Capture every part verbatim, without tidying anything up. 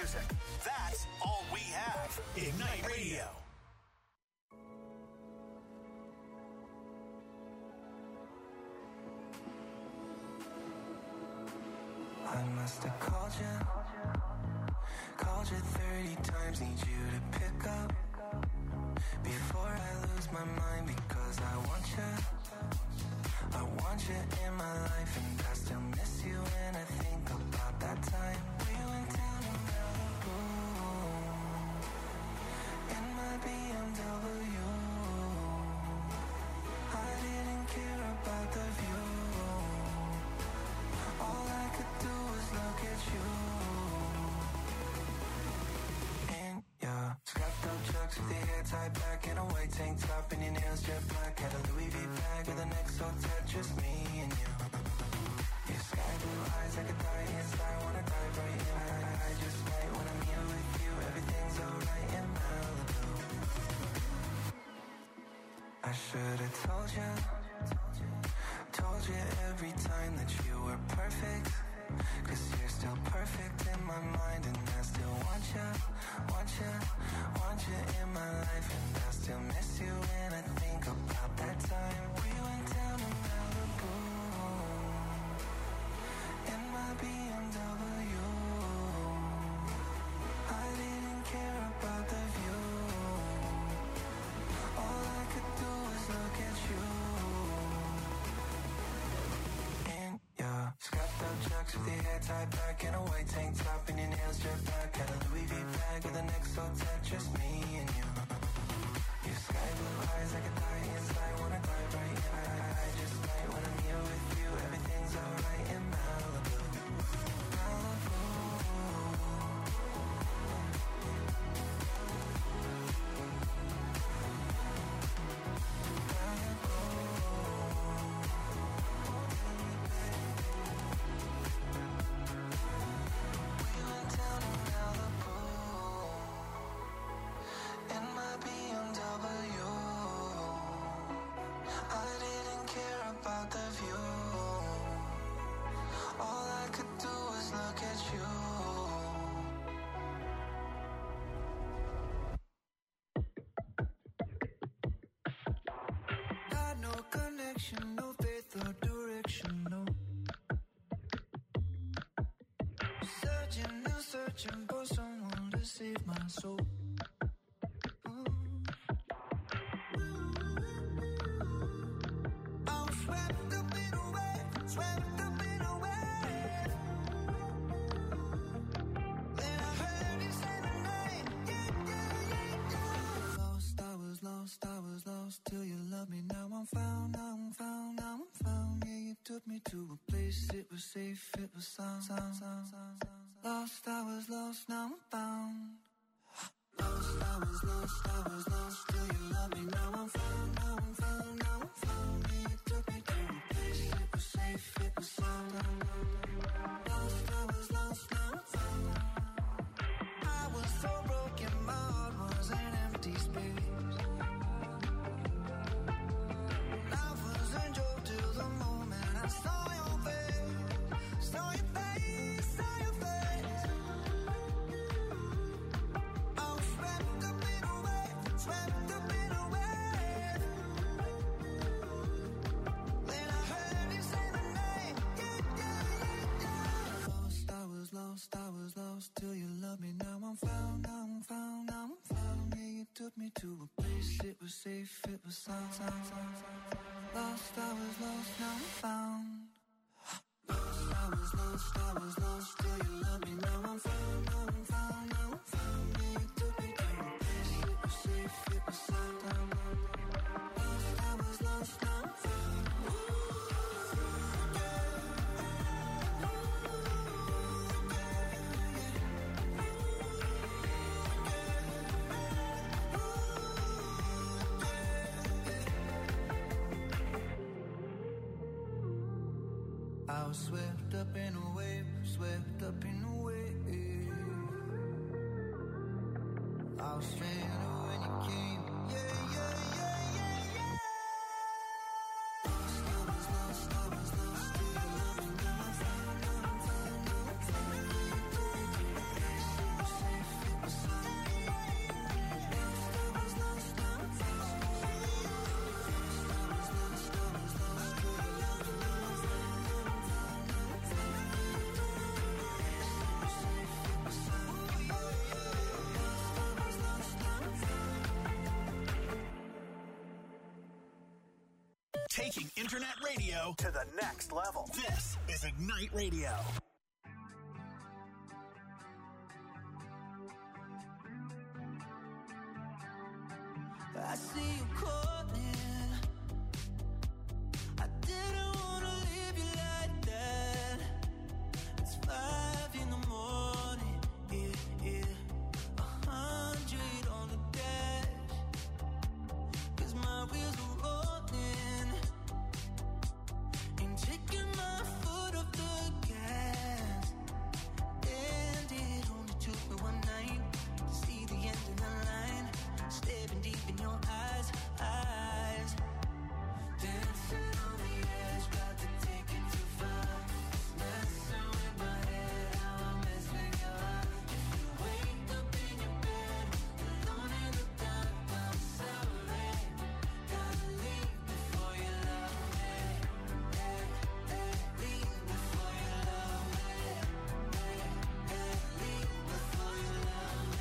music. That's all we have. Ignite Radio. I must have called you, called you thirty times, need you to pick up before I lose my mind, because I want you, I want you in my life, and I still miss you when I think about that time we went down to Malibu in my B M W. I didn't care about the view, all I could do was look at you. In your strapped up chucks with your hair tied back in a white tank top and your nails jet black. Had a Louis V bag with an X O tat, just me and you. Your sky blue eyes, I could die inside, wanna dive right in. I, I just might when I'm here with you, everything's alright in Malibu. I should've told you, told you every time that you were perfect, cause you're still perfect in my mind, and I still want you, want you, want you in my life, and I still miss you when I think about that time we went down to Malibu in my B M W. I didn't care about the view, all I could do was look at you. In your strapped up chucks with your hair tied back in a white tank top and your nails jet black. Had a Louis V bag with an X O tat, just me and you. Your sky blue eyes, I could die inside, wanna dive right in. I, I, I just might when I'm here with you, everything's alright in Malibu. Malibu. No faith or direction, no. Searching and searching for someone to save my soul. I'm swept up in a wave, swept up in a wave. Then I heard you say my name, yeah, yeah, yeah, yeah. Lost, I was lost, I was lost till you loved me. Now I'm found, now I'm found, now I'm found. Yeah, you took me to a place, it was safe, it was sound, sound, sound, sound, sound. Lost, I was lost, now I'm found. Lost, I was lost, I was lost till you loved me. Now I'm found, now I'm found, now I'm found. Yeah, you took me to a place, it was safe, it was sound. Lost, I was lost, now I'm found. I was so broken, my heart was an empty space. Life was a joke till the moment I saw your face, saw your face, saw your face. I was swept up in a wave, swept up in a wave. Then I heard you say my name, yeah, yeah, yeah, yeah. Lost, I was lost, I was lost till you loved me. Now I'm found, now I'm found, now I'm found. Yeah, you took me to a place, it was safe, it was sound, sound, sound, sound. Lost, I was lost, now I'm found. Lost, I was lost, I was lost till you loved me. Now I'm found, now I'm found, now I'm found. Yeah, you took me to a place, it was safe, it was sound, sound. Lost, I was lost, now I'm found. I was swept up in a wave, swept up in a wave. I was stranded when you came, yeah, yeah, yeah, yeah, yeah. Lost, I was lost, I was lost till you loved me. Now I'm found, now I'm found, now I'm found. Yeah, you took me to a place, it was Taking internet radio to the next level. This is Ignite Radio. I see you calling. I didn't wanna leave you like that. It's five in the morning, yeah, yeah. A hundred on the dash. Cause my wheels are rolling. Ain't taking my foot off the gas. And it only took me one night to see the end of the line. Staring deep in your eyes, eyes. Dancing on the edge, about to take it too far. Messing with my head, how I mess with your heart. If you wake up in your bed, alone in the dark, I'm sorry. Gotta leave before you love me. Hey, hey, leave before you love me. Hey, hey, leave before you love me.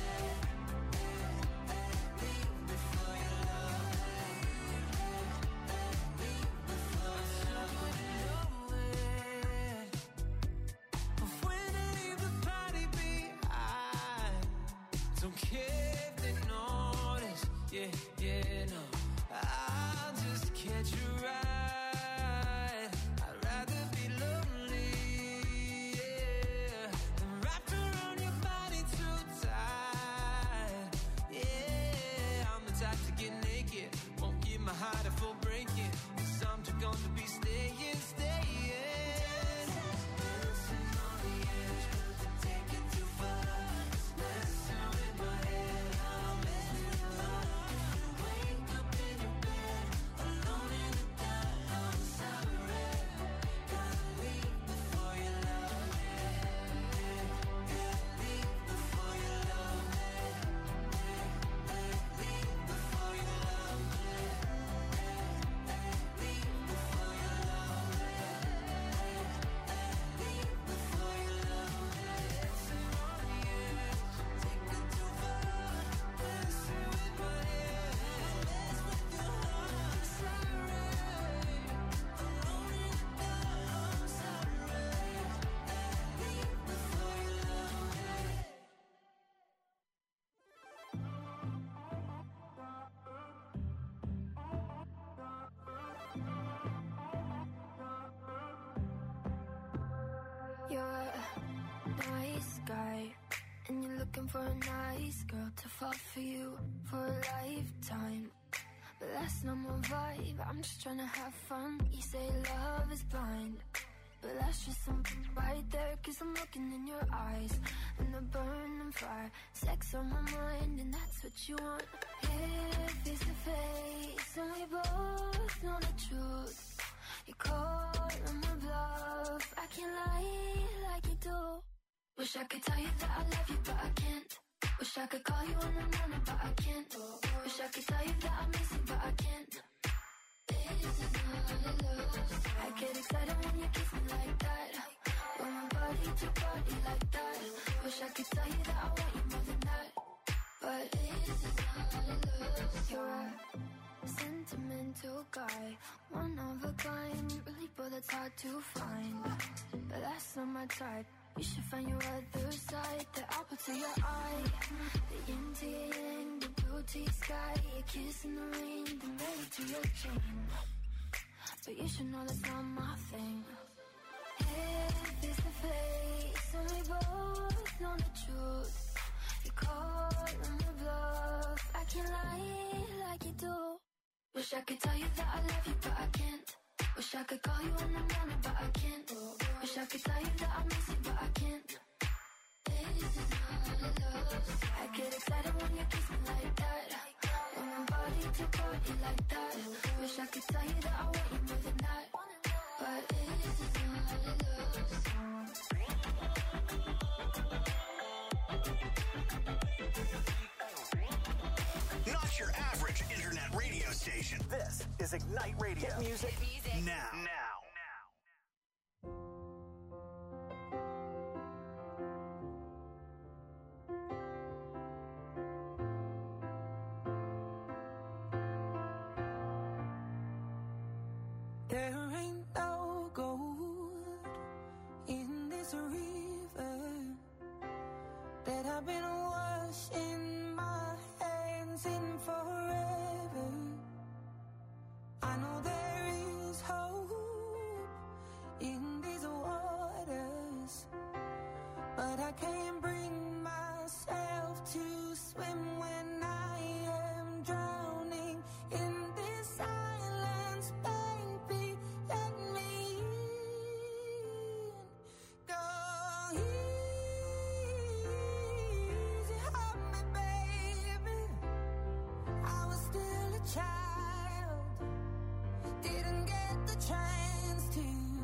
Don't care if they notice, yeah, yeah, no. I'll just catch you right. I'd rather be lonely, yeah, than wrapped around your body too tight. Yeah, I'm the type to get naked, won't give my heart a full breaking. Cause I'm too gone to be staying, staying. Dancing on the edge, about to take it too far. Messing with my head, how I mess with your heart. If you wake up in your bed, alone in the dark, I'm sorry. Gotta leave before you love me. Yeah, leave before you love me. Yeah, leave before you love me. Yeah, leave before you love me. Yeah, leave before you love me. Dancing on the edge, take it too far. Messing with my head, mess with your heart. Sorry, alone in the dark, I'm sorry. Leave before you love me. You're a nice guy, and you're looking for a nice girl to fall for you for a lifetime. But that's not my vibe, I'm just trying to have fun. You say love is blind, but that's just something right there. Cause I'm looking in your eyes, and the burning fire. Sex on my mind, and that's what you want. Here, face to face, and we both know the truth. You call on my bluff, I can't lie like you do. Wish I could tell you that I love you, but I can't. Wish I could call you in the morning, but I can't. Wish I could tell you that I miss you, but I can't. This is not love. I get excited when you kiss me like that. When my body to body like that. Wish I could tell you that I want you more than that. But this is not love. You're a sentimental guy, one of a kind, really, but that's hard to find. But that's not my type. You should find your other side, the apple to your eye, the yin to your yang, the blue to your sky, your kiss in the rain, the married to your chain. But you should know that's not my thing. Here, face to face, and we both know the truth. You call on the bluff, I can't lie like you do. Wish I could tell you that I love you, but I can't. Wish I could call you in the morning, but I can't. Wish I could tell you that I miss you, but I can't. This is not love. I get excited when you kiss me like that. When my body to body like that. Wish I could tell you that I want you more than that. But this is not love. Not your average internet radio station. This is Ignite Radio. Hit music, music. now. Now. There ain't no gold in this river that I've been washing my hands in forever. I know there is hope in these waters, but I can't bring myself to swim when I am drowning in this silence. Baby, let me in. Go easy on me, baby. I was still a child, didn't get the chance to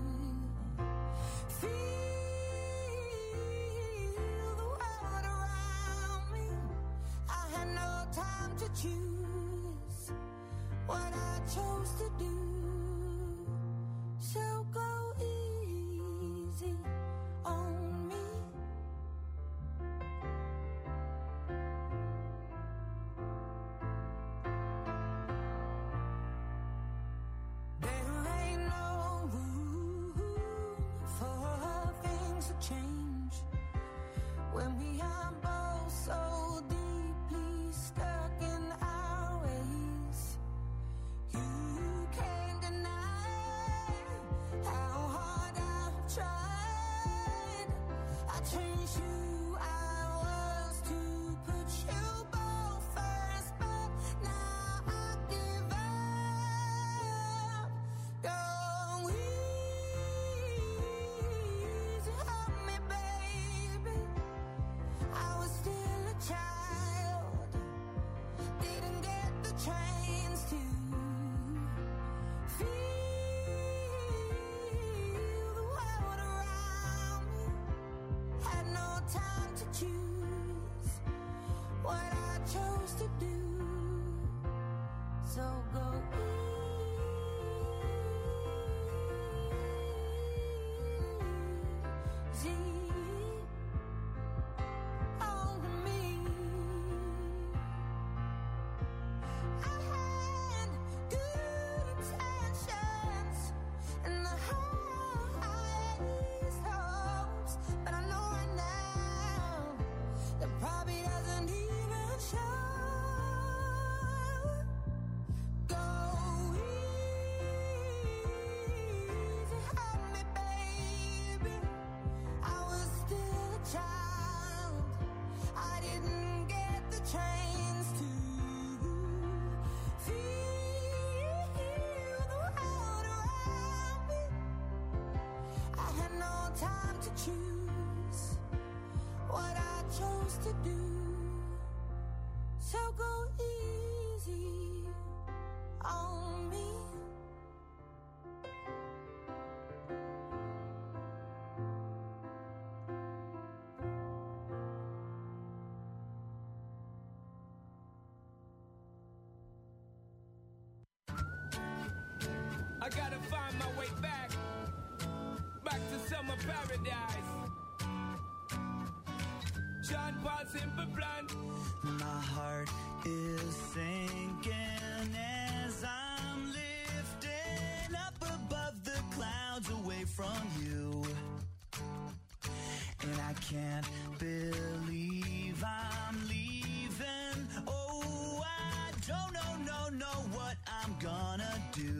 feel the world around me. I had no time to choose what I chose to do. So go easy on me. There ain't no room for things to change when we are both so deeply stuck in our ways. You can't deny how hard I've tried. I changed who I was to put you both first, but now I give up. Go easy on me, baby. I was still a child, didn't get the chance to feel the world around me. Had no time to choose what I chose to do. So go easy on me. I had good intentions and the highest hopes, but I know right now that probably doesn't even show. Go easy on me, baby. I was still a child, I didn't get the chance to feel the world around me. I had no time to choose what I chose to do. So go easy on me. I gotta find my way back, back to summer paradise. John Paul Simple Plan. My heart is sinking as I'm lifting up above the clouds away from you. And I can't believe I'm leaving. Oh, I don't know, no, know what I'm gonna do.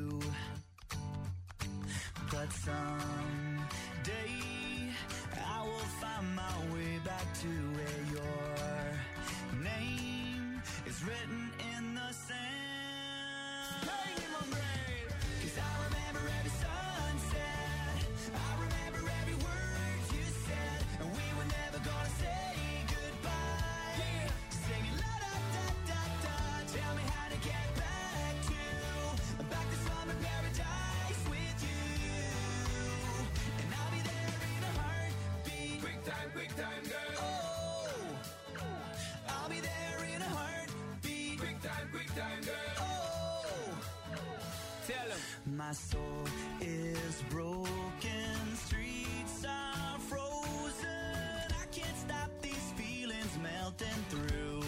But someday I will find my way back to where your name is written in the sand. Bang in my brain. 'Cause I remember every sunset, I remember every word you said, and we were never gonna say goodbye. Yeah. Singing la da da da da, tell me how to get back to, back to summer paradise with you. And I'll be there in a heartbeat. Quick time, quick time, girl. Oh, I'll be there in a heartbeat. Quick time, quick time, girl. Oh, Tell 'em. my soul is broken, streets are frozen. I can't stop these feelings melting through.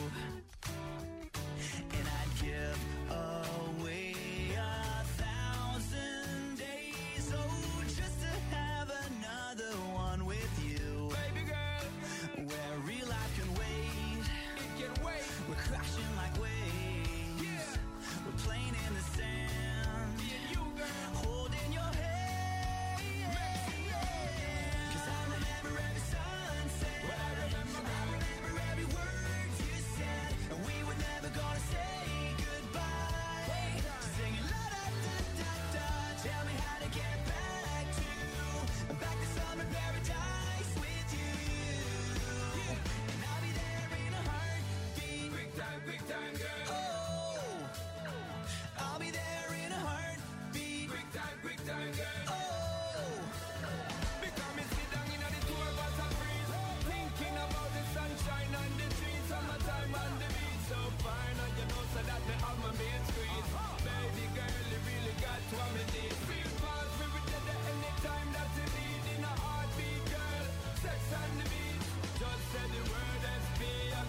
And I'd give away a thousand days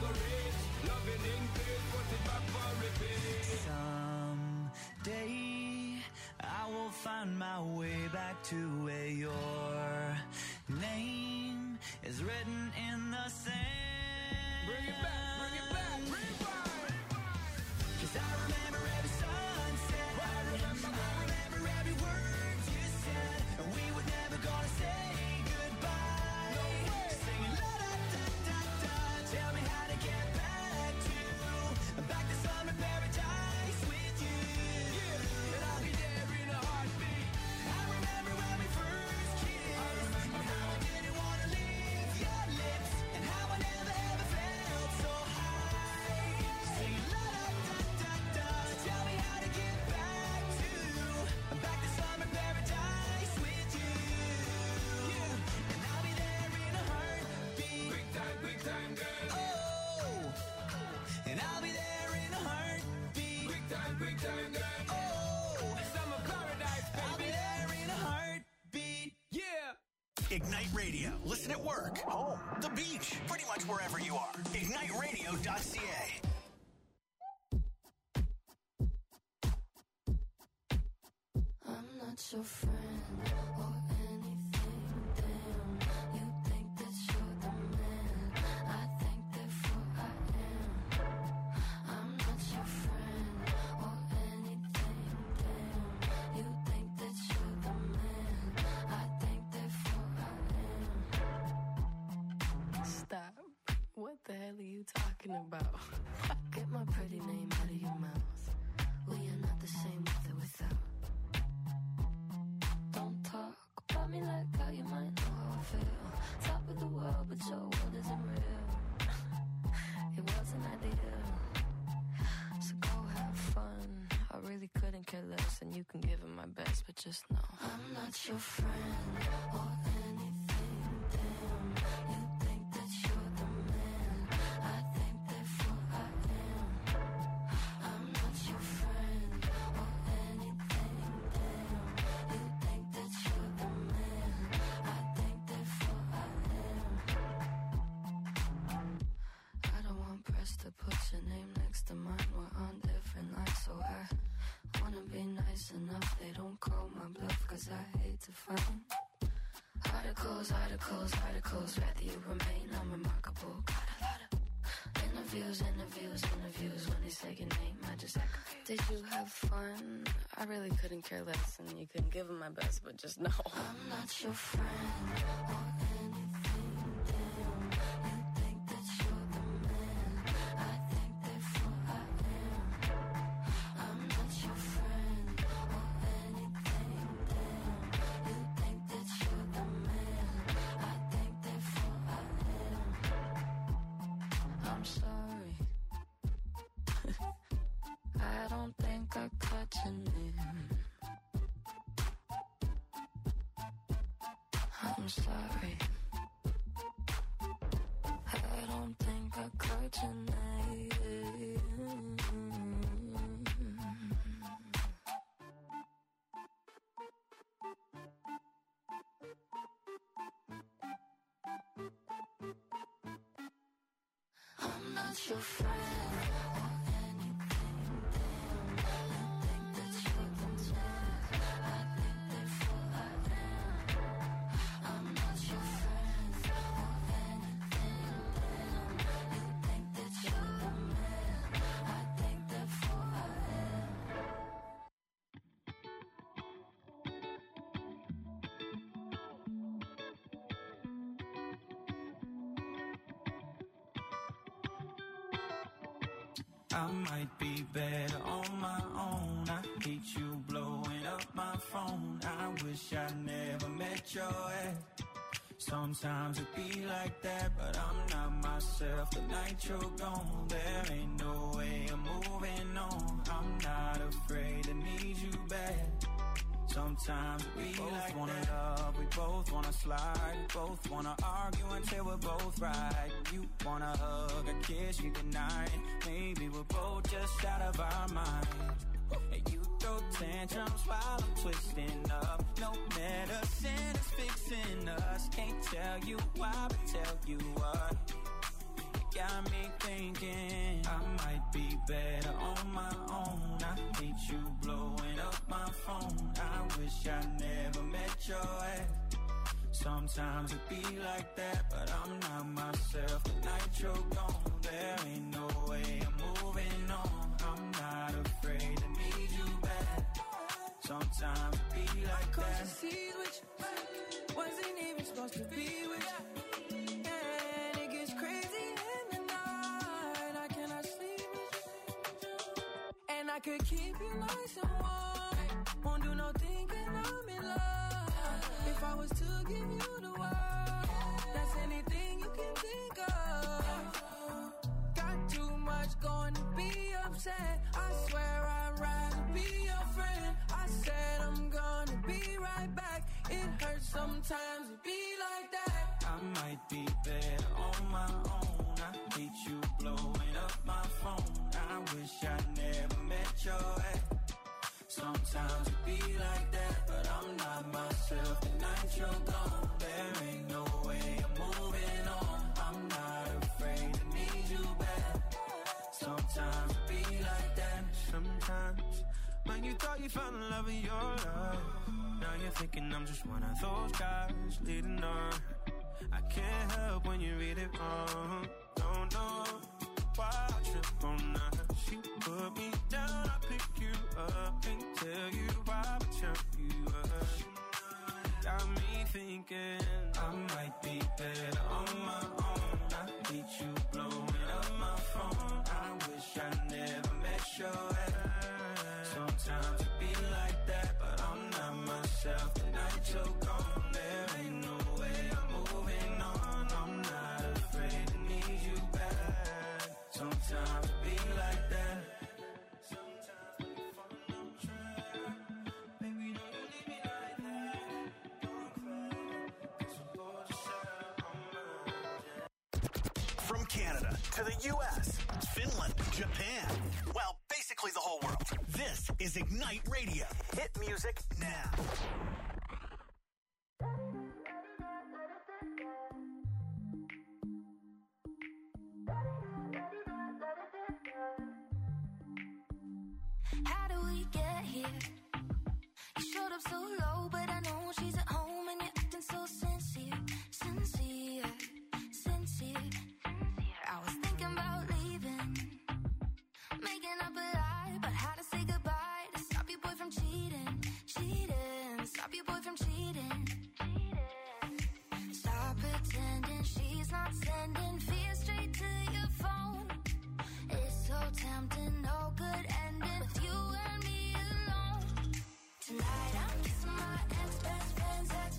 go rich. Loving in peace, put it back for repeat. Someday I will find my way back to where your name is written in the sand. Bring it back, bring it back, rewind. 'Cause I remember every sunset. I remember, I remember every word you said. And we were never gonna say goodbye. No way. Singing la da da da da. Tell me how to get back to back to summer paradise with you. Yeah, and I'll be there in a heartbeat. I remember when we first kissed. I remember and how I didn't wanna leave your lips, and how I never ever felt so high. Singing la da da da da. Tell me how to get back to back to summer paradise with you. Yeah, and I'll be there in a heartbeat. Big time, big time, girl. Oh, and I'll be there in a heartbeat. Big time, big time, girl. Oh, Summer paradise, I'll be baby. there in a heartbeat. Yeah. Ignite Radio. Listen at work, home, the beach, pretty much wherever you are. ignite radio dot c a. I'm not your friend or anything, damn. You think that you're the man, I think therefore I am. I'm not your friend or anything, damn. You think that you're the man, I think therefore I am. Stop. What the hell are you talking about? Get my pretty name out of your mouth. We are not the same with or without. Don't talk about me like how you might know how I feel. Top of the world, but your world isn't real. It wasn't ideal. So go have fun. I really couldn't care less, and you can give it my best, but just know I'm not your friend or anything, damn. You think that you're the man, I think therefore I am. I'm not your friend or anything, damn. You think that you're the man, I think therefore I am. I don't want press to put your name next to mine. We're on different lines, so I wanna be nice enough. They don't call my bluff, 'cause I hate to find articles, articles, articles. Rather you remain unremarkable. Got a lot of interviews, interviews, interviews. When they say your name, I just act confused. Did you have fun? I really couldn't care less, and you couldn't give them my best, but just know I'm not your friend or anything, damn. You think that you're the man, I think therefore I am. I'm not your friend or anything, damn. You think that you're the man, I think therefore I am. I'm sorry. I don't think I caught your name. I'm sorry. I don't think I caught your name. I'm not your friend or anything, damn. You think that you're the man, I think therefore I am. I'm not your friend or anything, damn. You think that you're the man, I think therefore I am. I might be better on my own. I hate you blowing up my phone. I wish I never met your ex. Sometimes it be like that, but I'm not myself the night you're gone. There ain't no way I'm moving on. I'm not afraid to need you back. Sometimes we both like wanna that. Love, we both wanna slide, we both wanna argue until we're both right. You wanna hug, a kiss, you deny it. Maybe we're both just out of our minds. And you throw tantrums while I'm twisting up. No medicine is fixing us. Can't tell you why, but tell you what. You got me thinking wish I never met your ex. Sometimes it be like that, but I'm not myself. The night you're gone, there ain't no way I'm moving on. I'm not afraid to need you back. Sometimes it be like Cause that. you see which wasn't even supposed to be with you. And it gets crazy in the night. I cannot sleep with you. And I could keep you nice and warm. Won't do no thinking I'm in love. If I was to give you the world, that's anything you can think of. Got too much going to be upset. I swear I'd rather be your friend. I said I'm gonna be right back. It hurts sometimes to be like that. I might be better on my own. I hate you blowing up my phone. I wish I never met your ex. Sometimes it be like that, but I'm not myself. The night you're gone, there ain't no way I'm moving on. I'm not afraid to need you back. Sometimes it be like that. Sometimes when you thought you found the love of your life, now you're thinking I'm just one of those guys leading on. I can't help when you read it wrong. Don't know why I trip on that. She put me down, I pick you up. Can't tell you why, but check you up. Got me thinking I might be better on my own. I hate you blowing up my phone. I wish I never met your ex. Sometimes it be like that, but I'm not myself. The night you're gone, there ain't no way I'm moving on. I'm not afraid to need you back. Sometimes it be like that. Sometimes when you fall on track, baby, don't you leave me like that. Don't cry, 'cause I'm bored to shut on my. From Canada to the U S, Finland, Japan, well, basically the whole world. This is Ignite Radio. Hit music now. How do we get here? You showed up so low, but I know she's at home and you're acting so sincere, sincere, sincere. I was thinking about leaving, making up a lie about how to say goodbye to stop your boy from cheating, cheating, stop your boy from cheating. Stop pretending she's not sending fear straight to your phone. It's so tempting, no good ending with you and me alone. Tonight I'm kissing my ex-best friend's ex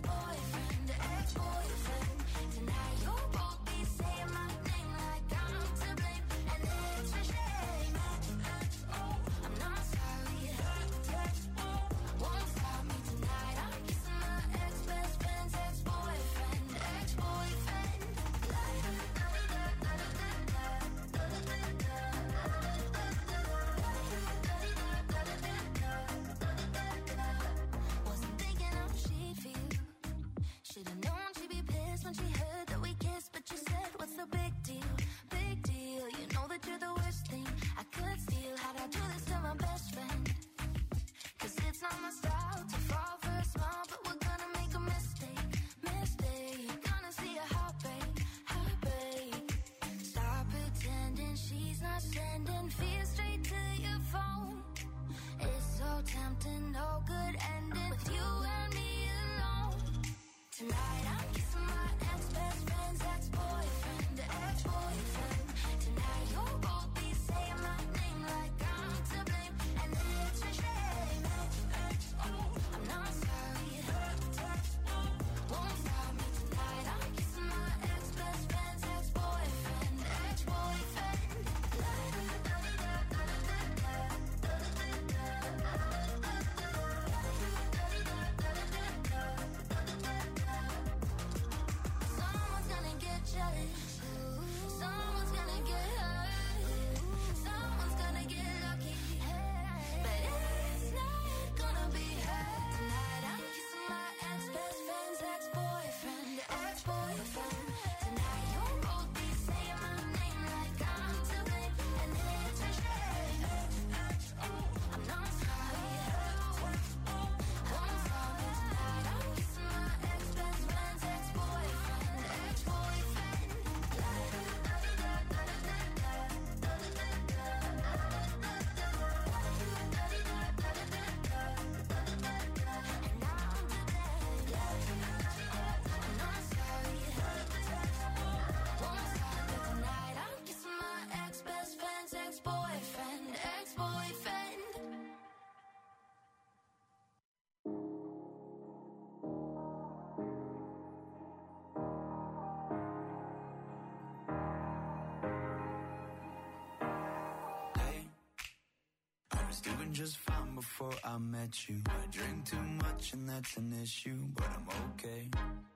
doing just fine before I met you. I drink too much and that's an issue, but I'm okay.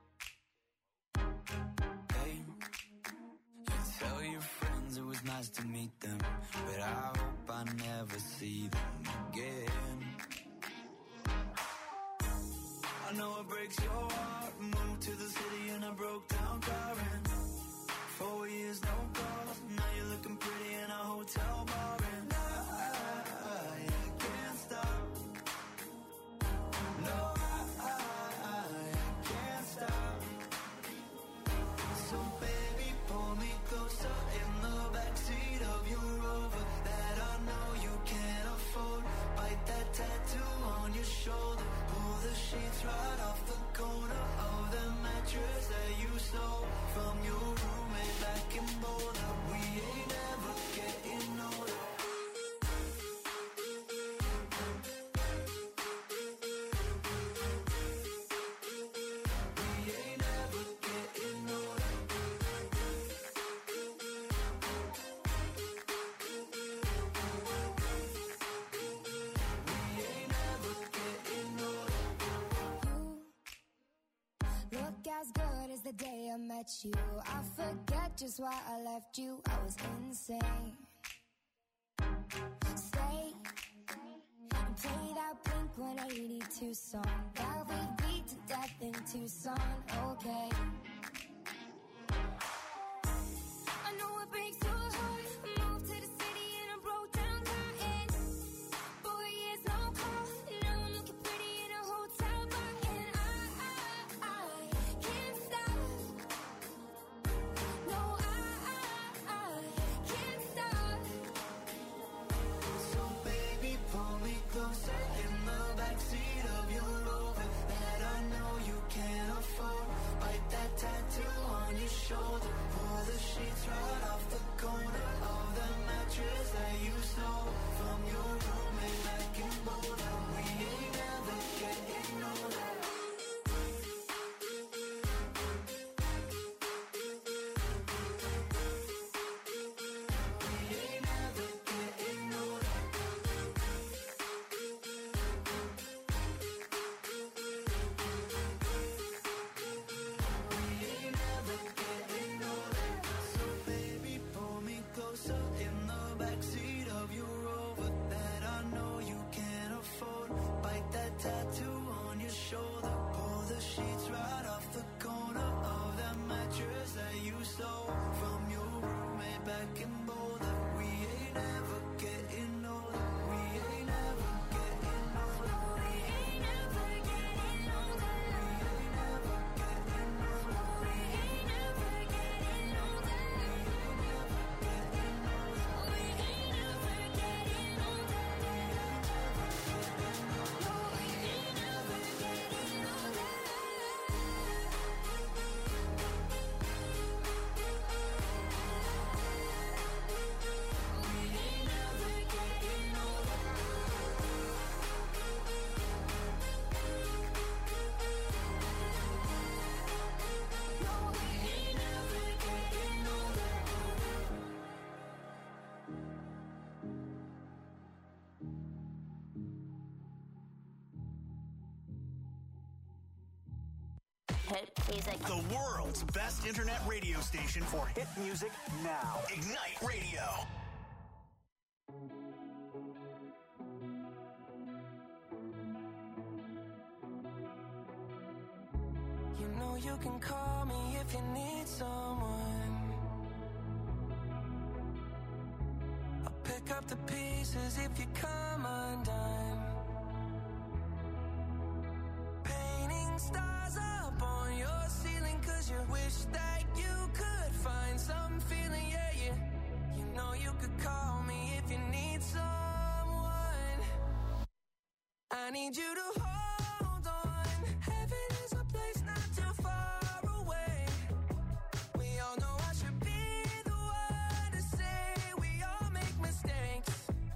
Hey, you tell your friends it was nice to meet them, but I hope I never see them again. I know it breaks your heart. Moved to the city and I broke down crying. Four years, no calls. Now you're looking pretty in a hotel bar. And I, I, I can't stop. No, I, I, I can't stop. So baby, pull me closer in the backseat of your Rover that I know you can't afford. Bite that tattoo on your shoulder. Pull the sheets right off the corner of the mattress that you stole from your roommate back in Boulder. We ain't ever getting older. We ain't ever getting older. We ain't ever getting older. Look as good as the day I met you. I forget just why I left you. I was insane. Stay and play that Blink one eighty-two song that we beat to death in Tucson. Okay. I know it breaks your heart. I moved to the city and I broke down crying. Four years, no call. Now I'm looking pretty in a hotel bar. And I, I, I can't stop. No, I, I, I can't stop. So baby, pull me closer in the backseat of your Rover that I know you can't afford. Bite that tattoo on your shoulder. Pull the sheets right off the corner of the mattress that you stole from your roommate back in Boulder. We ain't ever getting older. We ain't ever getting older. We ain't ever getting older. So baby, pull me closer in the backseat of your Rover that I know you can't afford. Bite that tattoo on your shoulder. Pull the sheets right off the corner of that mattress that you stole from your roommate back in Boulder. We ain't ever getting older. We ain't ever getting older. We ain't ever getting older. We ain't ever getting older. We ain't ever getting older. We ain't ever getting older. No, we ain't ever getting older. We ain't ever getting older. No, we ain't ever getting older. Hit music. The world's best internet radio station for hit music now. Ignite Radio. You know you can call me if you need someone. I'll pick up the pieces if you come undone. Painting stars up on your ceiling 'cause you wish that you could find some feeling, yeah, yeah. You know you could call me if you need someone. I need you to hold on. Heaven is a place not too far away. We all know I should be the one to say we all make mistakes.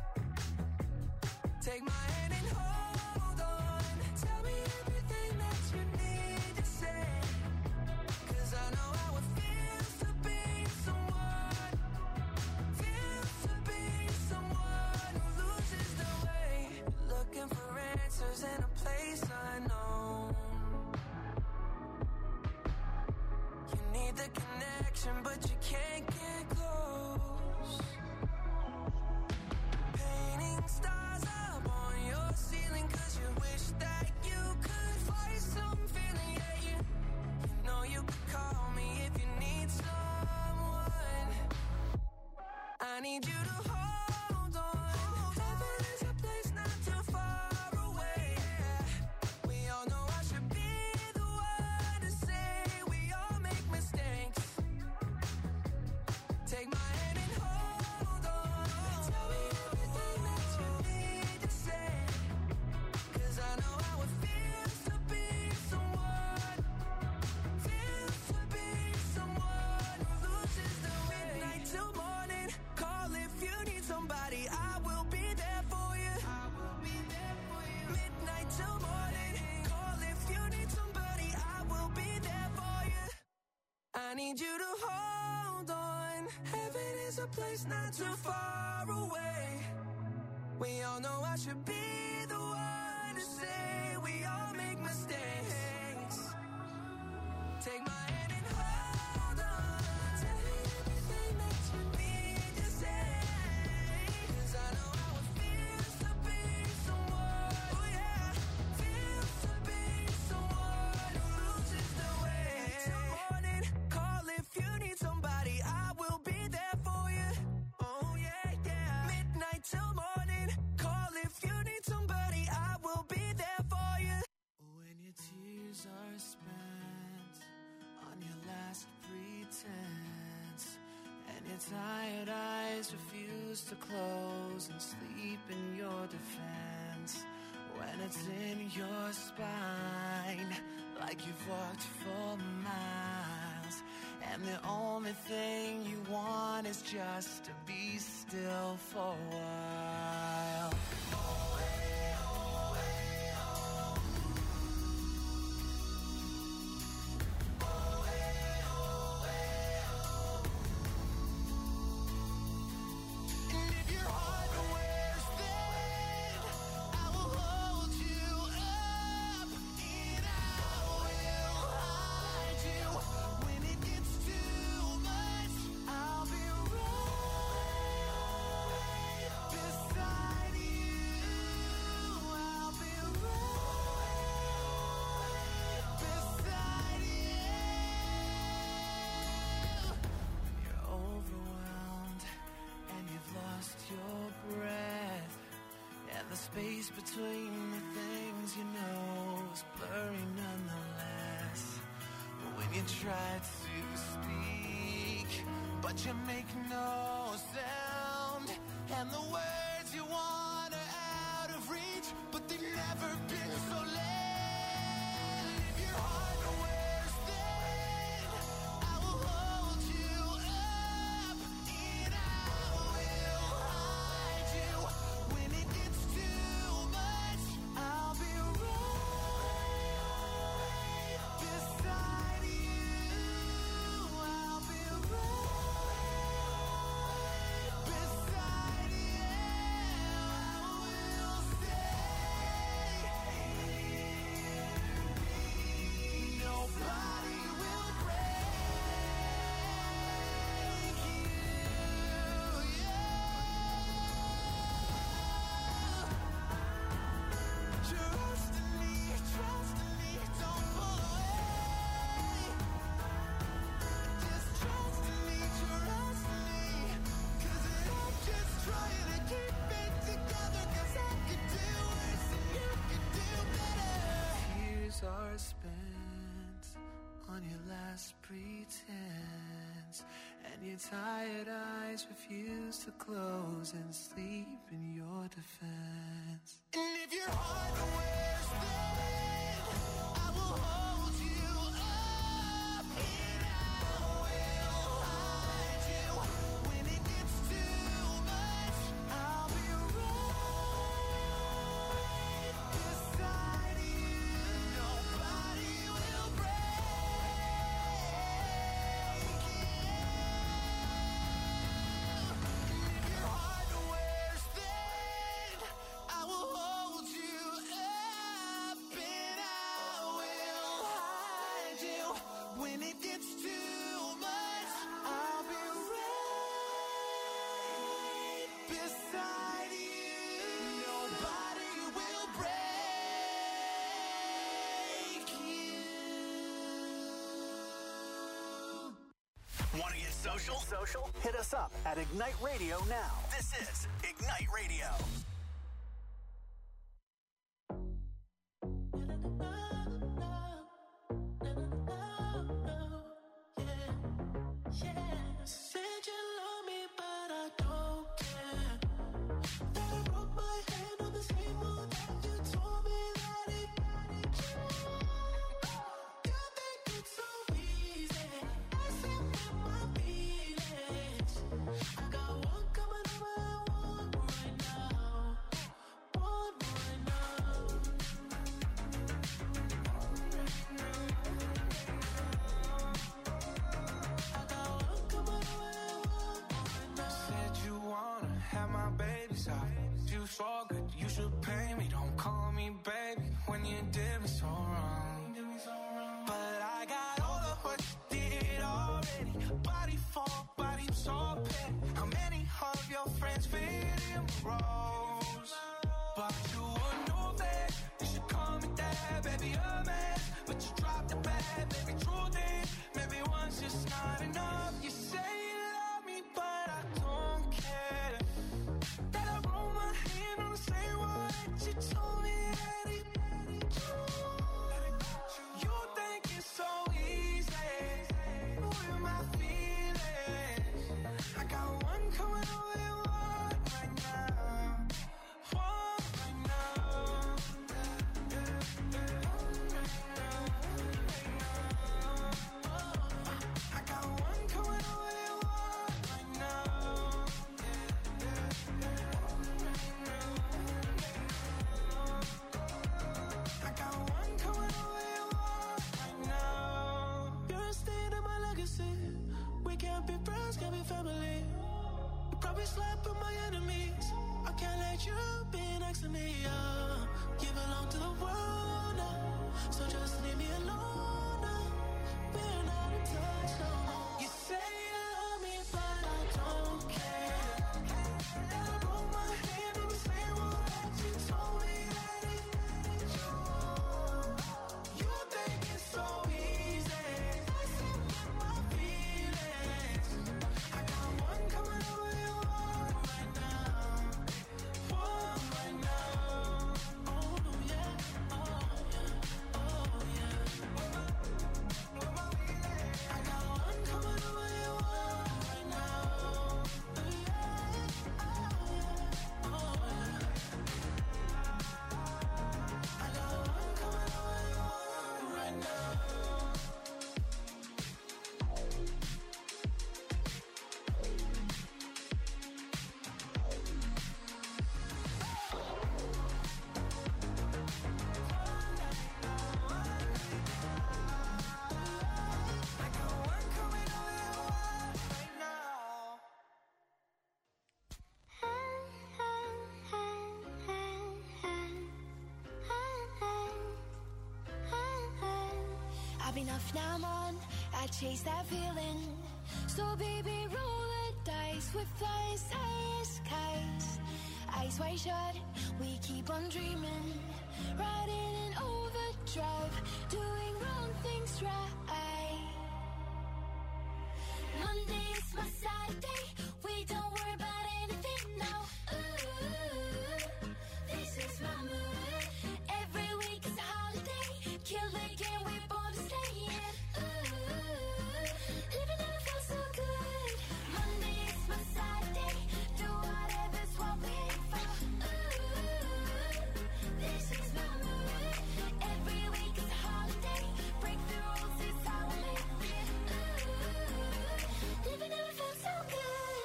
Take my hand and hold on. Tell me everything that you need to say. 'Cause I know how it feels to be someone. Feels to be someone who loses the way. need you to hold on. Heaven is a place not too far away. We all know I should be the one to say we all make mistakes. Take my hand and hold on. Tell me everything that you need to say. Cause I know how it feels to be someone. Feels to be someone who loses the way. Midnight till morning. Call if you need somebody. I will be there for you. I will be there for you. Midnight till morning. Call if you need somebody. I will be there for you. I need you to hold on. Heaven is a place not too far away. We all know I should be the one to say we all make mistakes. Take my hand and hold on. Tell me everything that you need to say. Cause I know how it feels to be someone. Oh yeah. Feels to be someone who loses the way. Till morning, call if you need somebody. I will be there for you. Oh yeah, yeah. Midnight till morning, call if you need somebody. I will be there for you. When your tears are spent on your last pretense, and your tired eyes refuse to close and sleep in your defense, when it's in your spine like you've walked for miles, and the only thing you want is just to be still for a while. Oh, hey, oh, hey, oh. Oh, hey, oh, hey, oh. And if your heart wears thin, I will hold you up, and I will hide you. When it gets too much, I'll be right beside you. I'll be right beside you. You're overwhelmed and you've lost your breath, and the space between the things you know is blurry nonetheless. When you try to speak, but you make no sound, and the words you want are out of reach, but they've never been so late. If your heart wears thin, I will hold you up, and I will hide you. When it gets too much, I'll be right beside you. I'll be right beside you. I will stay. Nobody will break you. Yeah. Trust in me, trust in me, don't pull away. Just trust in me, trust in me. Cause I'm just trying to keep it together. Cause I could do worse and you could do better. Tears are spent on your last pretense, and your tired eyes refuse to close and sleep in your defense. And if your heart wears thin, I will hold you up, and I will hide you. When it gets too much, I'll be right beside you. Nobody will break you. And if your heart wears thin, I will hold you up, and I will hide you. When it gets too much, I'll be right beside you. Nobody will break you. Want to get social? social? Social? Hit us up at Ignite Radio now. This is Ignite Radio. Said you love me, but I don't care. That I wrote my hand on the same wall that you told me that it you think it's so easy. I said with my feelings. I got one coming over and one right now. One right now. Said you wanna have my baby's eye. You so good, you should pay me. Don't call me baby when you did me so wrong. But I got all of what you did already. Body for body, so petty. How many of your friends fit in the roles? But you would know that you should call me dad, baby, a man. But you dropped the bag, baby, truth is, maybe one's just not enough. You say you love me, but I don't care. That I roll my hand on the same wall that you told me that it you think it's so easy. With my feelings, I got one coming over and one right now. One right now. I got one coming over and one right now. I got one coming over and one right now. You're a stain in my legacy. We can't be friends, can't be family. You probably slap with my enemies. I can't let you be next to me. Uh, you belong to the world now, so just leave me alone now. We're not in touch no more. You say you love me, but I don't care. And I wrote my hand on the same wall that you told me that it you think it's so easy. I said with my feelings. I got one coming over and one right now. One right now. Oh yeah, oh yeah, oh yeah. I got one coming over and one right now. Yeah, oh yeah, oh yeah. I got one coming over and one right now. I got one coming over and one right now. I've been off now, I'm on. I chase that feeling. So baby, roll the dice with flying skies. Eyes wide shut, we keep on dreaming. Riding in overdrive, doing wrong things right. Monday is my sad day. We don't worry about anything now. Ooh, this is my mood. Every week is a holiday. Kill the game, we born to stay in. Ooh, living never felt so good. Monday is my sad day. Do whatever's what we aim for. Ooh, this is my mood. Every week is a holiday. Break the rules, it's how we live it. Ooh, living never felt so good.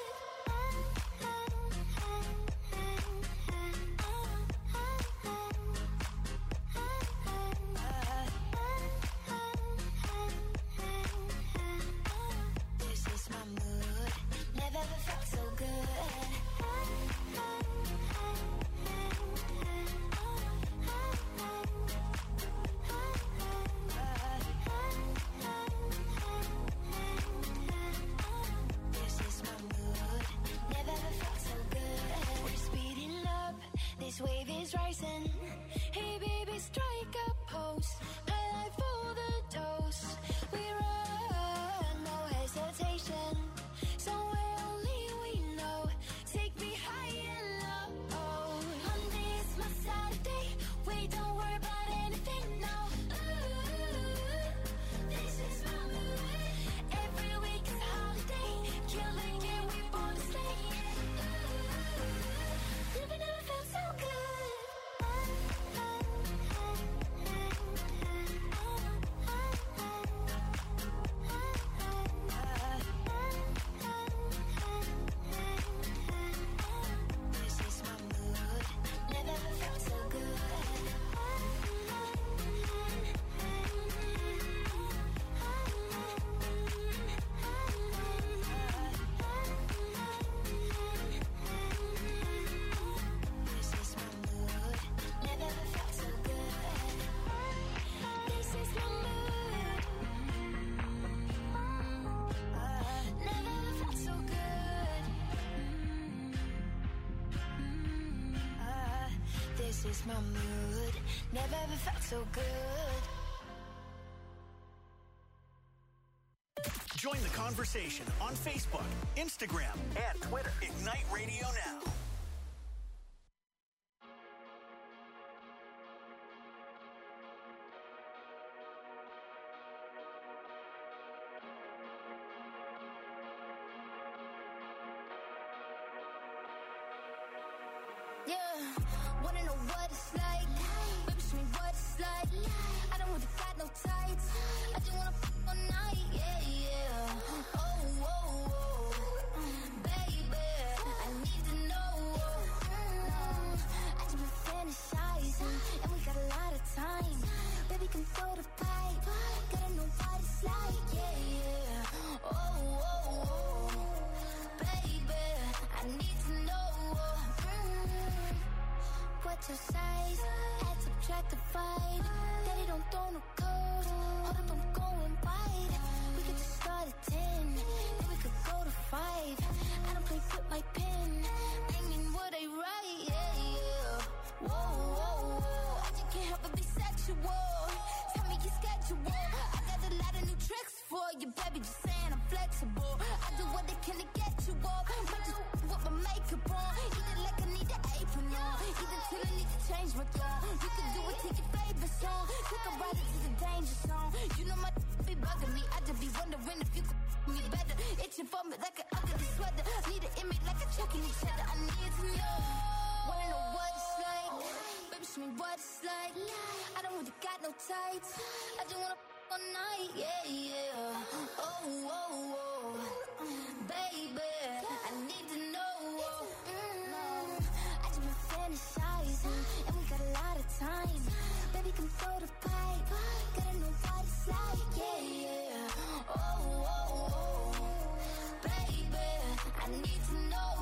This is my mood. Never ever felt so good. This is my mood. Never ever felt so good. We're speeding up. This wave is rising. Hey baby, strike a pose. My life for the dose. We run, no hesitation. changes my mood. Never ever felt so good. Join the conversation on Facebook, Instagram, and Twitter. Ignite Radio Now. Yeah, wanna know what it's like? Baby, show me what it's like. I don't really got no tights. I just wanna f*** all night, yeah, yeah. Oh, oh, oh, baby, I need to know. Mm, I just been fantasizing, and we got a lot of time. Baby, come throw the pipe. Gotta know what it's like, yeah, yeah. Oh, oh, oh, baby, I need to know. What's your size? Add, subtract, divide. Daddy don't throw no code. Hold up, I'm going wide. We could just start at ten, then we could go to five. I don't play with my pen. I mean what I write, yeah, yeah. Whoa, whoa, whoa. I just can't help but be sexual. Tell me your schedule. I got a lot of new tricks for you, baby. Just saying I'm flexible. I do what I can to get you up. Might just put my makeup on. Either like I need an apron on. Either till I need to change my thought. You can do it to your favorite song. Take a ride into the danger zone. You know my be bugging me. I just be wondering if you could me better. Itching for me like an ugly sweater. Need an image like a checking each other. I need to know. Wanna know what it's like? Baby, show me what it's like. I don't really got no tights. I just wanna f*** all night, yeah, yeah. Oh, oh, oh, baby, I need to know. Mm, I just been fantasizing, and we got a lot of time. Baby, come throw the pipe. Gotta know what it's like, yeah, yeah. Oh, oh, oh, baby, I need to know.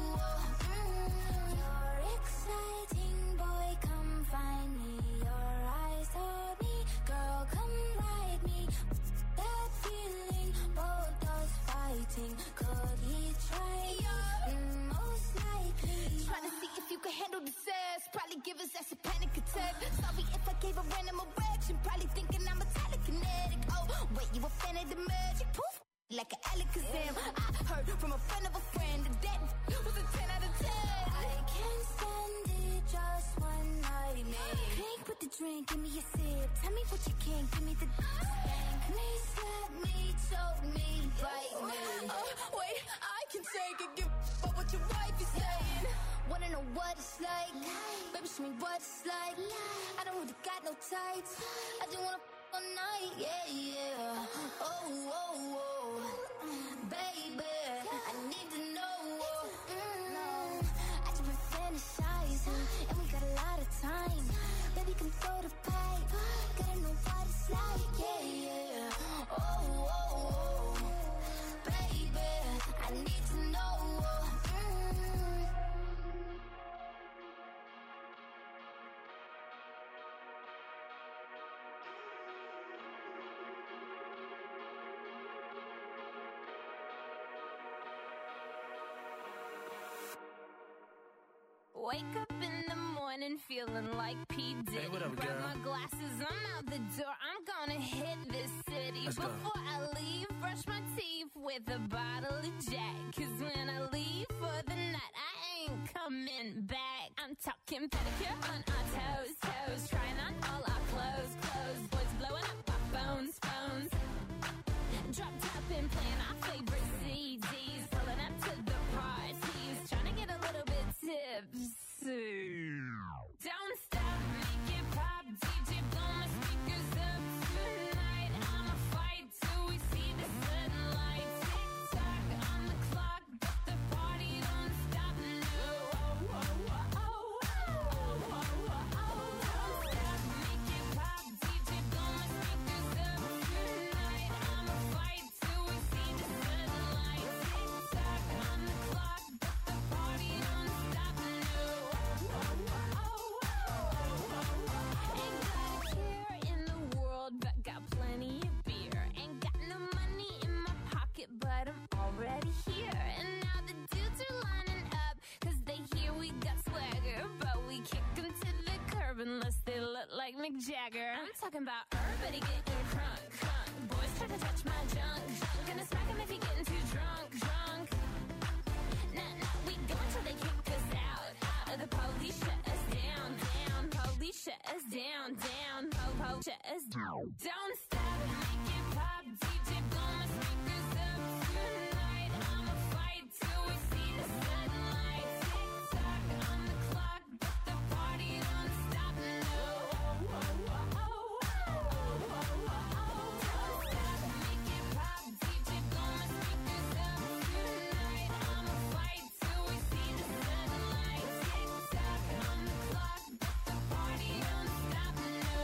Mm, you're exciting, boy, come find me. Your eyes told me, girl, come ride me. That feeling, both us fighting. Could he try you? Mm, most likely. Trying to see if you can handle the sex. Probably give us that's a panic attack. Sorry if I gave a random erection. Probably thinking I'm a telekinetic. Oh, wait, you a fan of the magic? Poof, like an Alakazam. I heard from a friend of a friend that that was a ten out of ten. I can't stand it, just one night, man. Drink with the drink, give me a sip. Tell me what you can, give me the spank me, slap me, choke me, bite me. Oh, wait, I can take it, give up what your wife is saying. Wanna know what it's like? Baby, show me what it's like. I don't really got no tights. I just wanna f*** all night, yeah, yeah. Oh, oh, oh, baby, I need to know. Mm, I just been fantasizing, and we got a lot of time. Baby, come throw the pipe. Gotta know what it's like, yeah, yeah. Oh, oh, oh, baby, I need to know. Mm. Wake up in the morning feeling like P. Diddy. Hey, what up, Grab girl? my glasses, I'm out the door. I'm gonna hit this city. Let's go. Before I leave, brush my teeth with a bottle of Jack. Cause when I leave for the night, I ain't coming back. I'm talking pedicure on our toes, toes. Trying on all our clothes, clothes. Boys blowing up our phones, phones. Drop top and playing our favorite C Ds. Pulling up to the parties. Trying to get a little bit tipsy. Don't stop, make it pop. D J, blow my speakers up tonight. I'ma fight till we see the sunlight. Tick tock on the clock, but the party don't stop. No, oh, oh, oh, oh, oh, oh, oh, oh. Don't stop, make it pop. D J, blow my speakers up tonight. I'ma fight till we see the Mick Jagger. I'm talking about everybody getting crunk, crunk. Boys try to touch my junk, junk. Gonna smack him if he getting too drunk, drunk. Nah, nah, we go until they kick us out, out. Or the police shut us down, down. Police shut us down, down. Po, po, shut us down. Don't stop, make it pop. D J blow my speakers up tonight. I'ma fight till we see the sunlight. Tick tock on the clock, but the party don't stop. No. Don't stop, make it pop. D J blow my speakers up tonight. I'ma fight till we see the sunlight. Tick tock on the clock, but the party don't stop. No.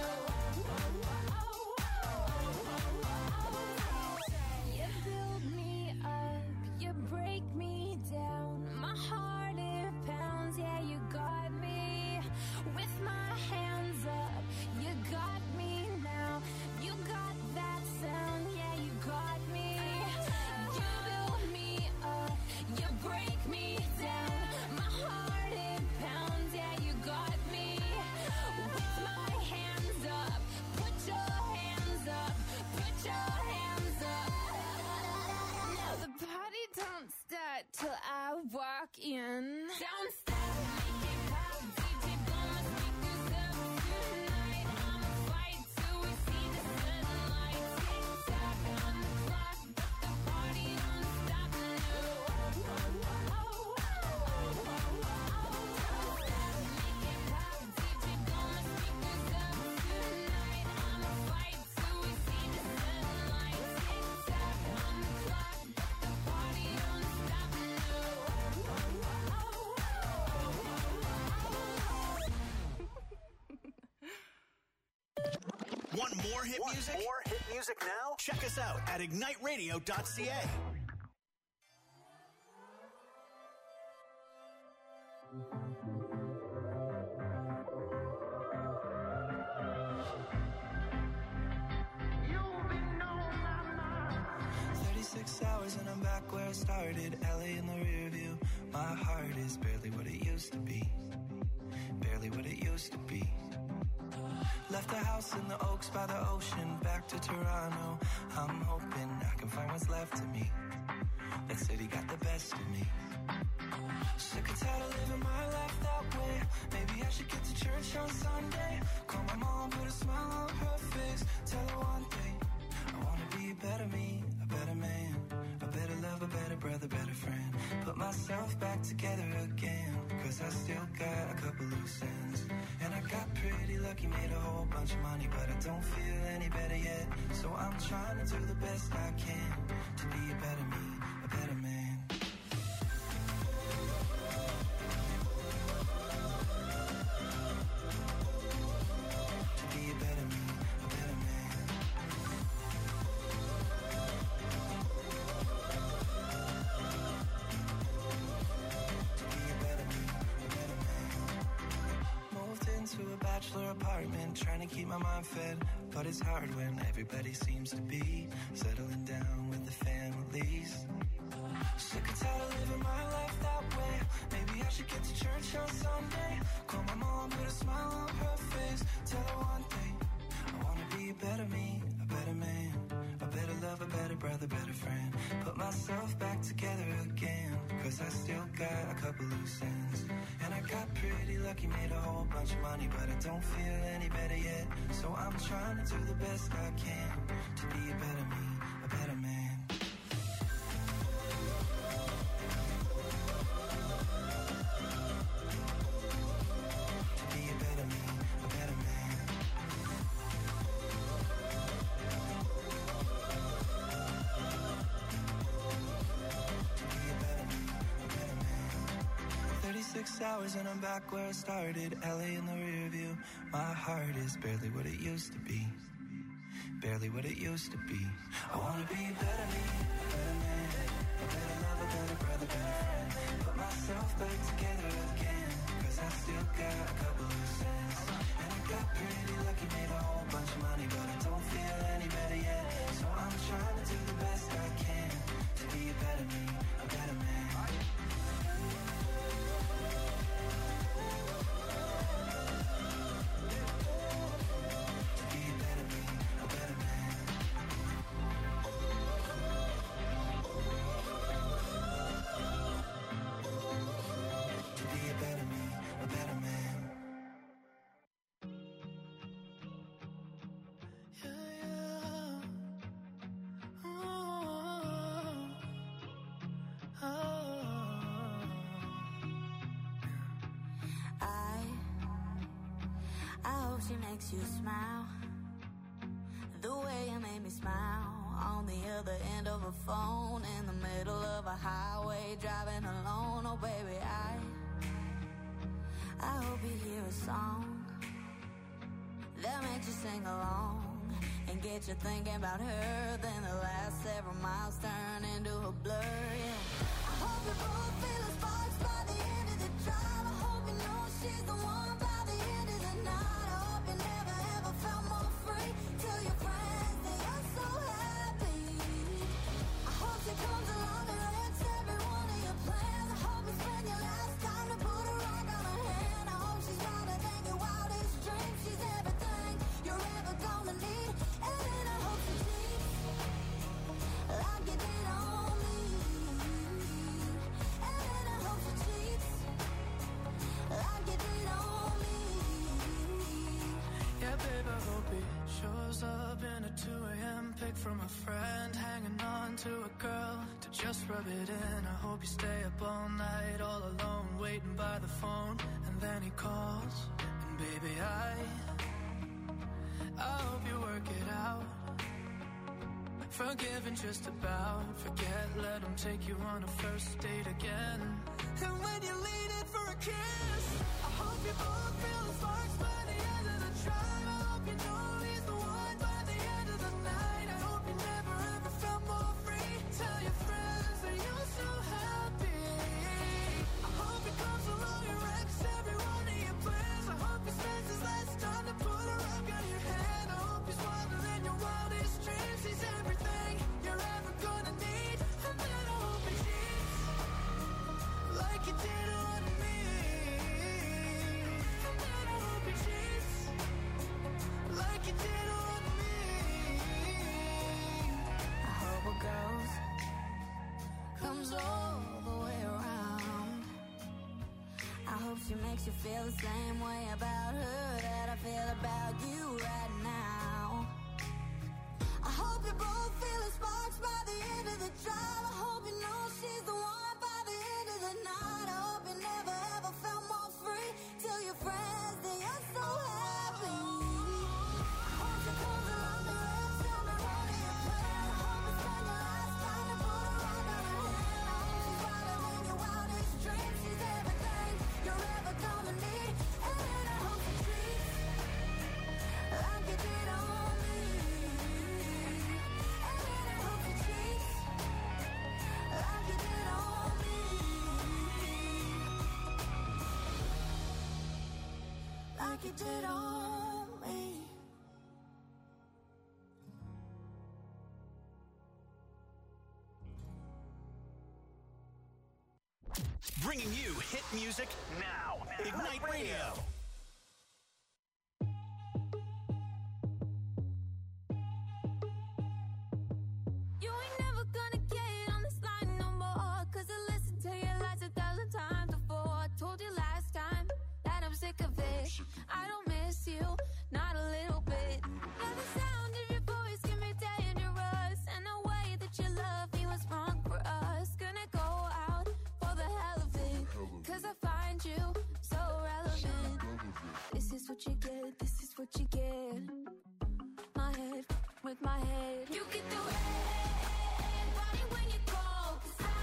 You build me up, you break me down. My heart it pounds, yeah, you got me. With my hands up, you got me now. You got that sound, yeah, you got me. You build me up, you break me down. My heart it pounds, yeah, you got me. With my hands up, put your hands up, put your hands up. Now the party don't start till I walk in. Don't stop, make it pop. D J blow my speakers up tonight. I'ma fight till we see the sunlight. Tick tock on the clock, but the party don't stop. No. Don't stop, make it pop. D J blow my speakers up tonight. I'ma fight till we see the sunlight. Tick tock on the clock, but the party don't stop. No. Want more hit Want music? more hit music now? Check us out at ignite radio dot c a. thirty-six hours and I'm back where I started. L A in the rear view. My heart is barely what it used to be. Barely what it used to be. Left the house in the Oaks by the ocean. Back to Toronto. I'm hoping I can find what's left of me. That city got the best of me. Sick and tired of living my life that way. Maybe I should get to church on Sunday. Call my mom, put a smile on her face. Tell her one thing, I wanna be a better me, a better man, a better lover, better brother, better friend. Put myself back together again, cause I still got a couple loose ends. And I got pretty lucky, made a whole bunch of money, but I don't feel any better yet. So I'm trying to do the best I can to be a better me, a better man. To be a better me, a better man. To be a better me, a better man. Moved into a bachelor apartment, trying to keep my mind fed, but it's hard when everybody seems to be settling down with the families. Sick and tired of living my life that way. Maybe I should get to church on Sunday. Call my mom, put a smile on her face. Tell her one thing, I wanna be a better me, a better man, a better lover, better brother, better friend. Put myself back together again, cause I still got a couple loose ends. And I got pretty lucky, made a whole bunch of money, but I don't feel any better yet. So I'm trying to do the best I can to be a better me, a better man. To be a better me, a better man. To be a better me, a better man. thirty-six hours and I'm back where I started. L A in the rear view. My heart is barely what it used to be. Barely what it used to be. I wanna be a better me, a better man, a better lover, better brother, better friend. Put myself back together again, cause I still got a couple loose ends. And I got pretty lucky, made a whole bunch of money, but I don't feel any better yet. So I'm trying to do the best I can to be a better me, a better man. To she makes you smile. The way you made me smile. On the other end of a phone, in the middle of a highway, driving alone. Oh baby, I I hope you hear a song that makes you sing along and get you thinking about her. Then the last several miles turn into a blur, yeah. I hope you both feel the sparks by the end of the drive. I hope you know she's the one by the end of the night. I hope you never ever felt more free. Tell your friends that you're so happy. I hope she comes along and wrecks every one of your plans. I hope you spend your last time to put a rock on her hand. I hope she's wilder than your wildest dreams. She's everything you're ever gonna need. And then I hope she cheats like you did on me. And then I hope she cheats like you did on me. Yeah, babe, I hope he shows up in a two a.m. pic from a friend, hanging on to a girl to just rub it in. I hope you stay up all night, all alone, waiting by the phone, and then he calls, and baby, I I hope you work it out. Forgiving just about, forget, let him take you on a first date again. And when you lean in for a kiss, I hope you both feel the sparks by the end of the drive. I hope you know he's the one by the end of the night. I hope you never ever felt more free. Tell your friends that you're so happy. I hope he comes along and wrecks every one of your plans. I hope he spends his last time to put a rock on your hand. I hope he's wilder than your wildest dreams. He's everything you're ever gonna need. And then I hope he cheats like you did on me. And then I hope he cheats like you did on me. I hope a ghost comes all the way around. I hope she makes you feel the same way about her that I feel about you right now. I hope you both feel the sparks by the end of the drive. I hope you know she's the one by the end of the night. I hope you never ever felt more free. Tell your friends that you're so happy. I hope she comes along and wrecks every one of your plans. I hope you spend your last time to put a rock on her hand. I hope she's wilder than your wildest dreams. She's everything you're ever gonna need. And then I hope she treats like you did on me. And then I hope she treats like you did on me. Like you did on me. Bringing you hit music now. Ignite Radio. You ain't never gonna get on this line no more. Cause I listened to your lies a thousand times before. I told you last time that I'm sick of it. I don't miss you, not a little bit. Yeah, the sound of your voice can be dangerous. And the way that you love me was wrong for us. Gonna go out for the hell of it. Cause I find you so relevant. This is what you get, this is what you get. My head with my head. You get the red body when you call. Cause I